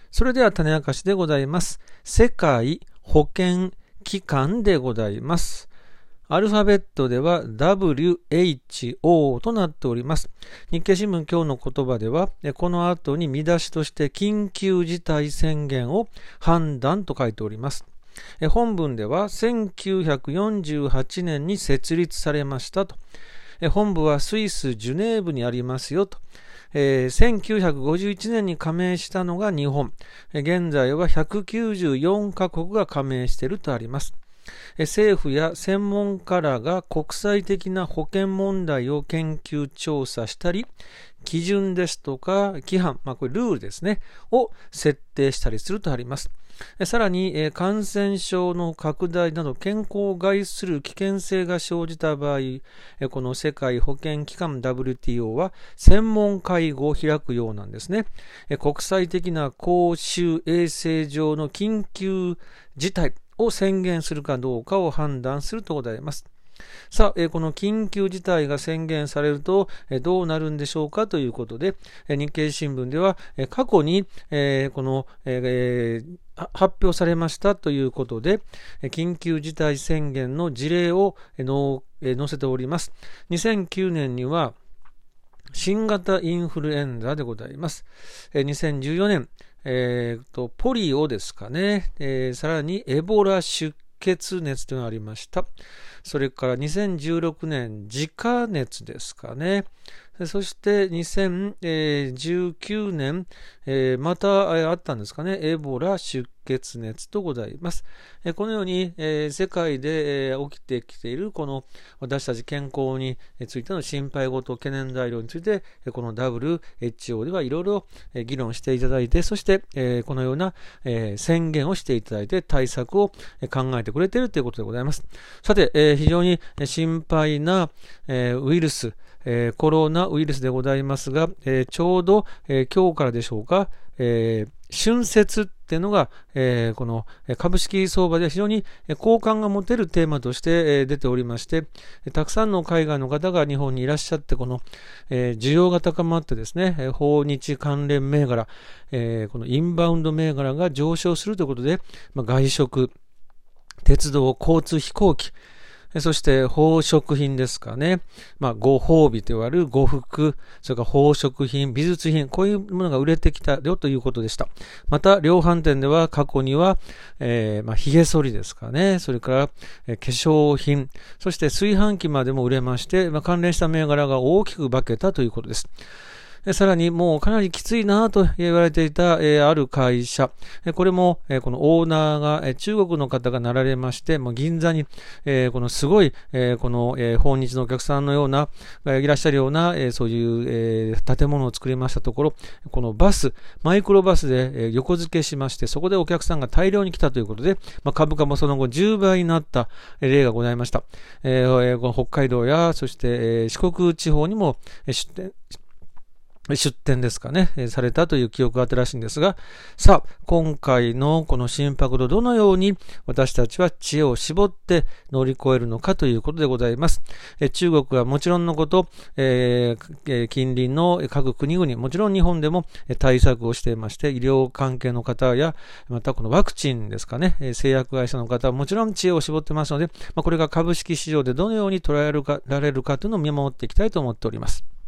それでは種明かしでございます。世界保健機関でございます。アルファベットでは WHO となっております。日経新聞今日の言葉では、この後に見出しとして緊急事態宣言を判断と書いております。本文では1948年に設立されましたと。本部はスイス・ジュネーブにありますよと。1951年に加盟したのが日本。現在は194カ国が加盟しているとあります。政府や専門家らが国際的な保健問題を研究調査したり、基準ですとか規範、これルールですね、を設定したりするとあります。さらに、感染症の拡大など健康を害する危険性が生じた場合、この世界保健機関 WTO は専門会合を開くようなんですね。国際的な公衆衛生上の緊急事態を宣言するかどうかを判断するとございます。さあ、この緊急事態が宣言されるとどうなるんでしょうかということで、日経新聞では過去にこの発表されましたということで、緊急事態宣言の事例を載せております。2009年には新型インフルエンザでございます。2014年ポリオですかね、さらにエボラ出血熱というのがありました。それから2016年ジカ熱ですかね。そして2019年、またあったんですかね、エボラ出血熱とございます。このように、世界で、起きてきているこの私たち健康についての心配事、懸念材料について、この WHO ではいろいろ議論していただいて、そして、このような、宣言をしていただいて対策を考えてくれているということでございます。さて、非常に心配な、ウイルス、コロナウイルスでございますが、ちょうど、今日からでしょうか、春節っていうのが、この株式相場で非常に好感が持てるテーマとして、出ておりまして、たくさんの海外の方が日本にいらっしゃって、この、需要が高まってですね、訪日関連銘柄、このインバウンド銘柄が上昇するということで、外食、鉄道、交通、飛行機、そして宝飾品ですかね。ご褒美と言われる呉服、それから宝飾品、美術品、こういうものが売れてきたよということでした。また、量販店では過去には、髭剃りですかね。それから、化粧品、そして炊飯器までも売れまして、関連した銘柄が大きく化けたということです。さらにもうかなりきついなと言われていた、ある会社。これも、このオーナーが、中国の方がなられまして、銀座に、このすごい、この、訪日のお客さんのような、いらっしゃるような、そういう、建物を作りましたところ、このバス、マイクロバスで、横付けしまして、そこでお客さんが大量に来たということで、株価もその後10倍になった例がございました。この北海道や、そして、四国地方にも出展ですかね、されたという記憶があったらしいんですが、さあ、今回のこの心拍度どのように私たちは知恵を絞って乗り越えるのかということでございます。中国はもちろんのこと、近隣の各国々、もちろん日本でも対策をしていまして、医療関係の方や、またこのワクチンですかね、製薬会社の方はもちろん知恵を絞ってますので、これが株式市場でどのように捉えられるかというのを見守っていきたいと思っております。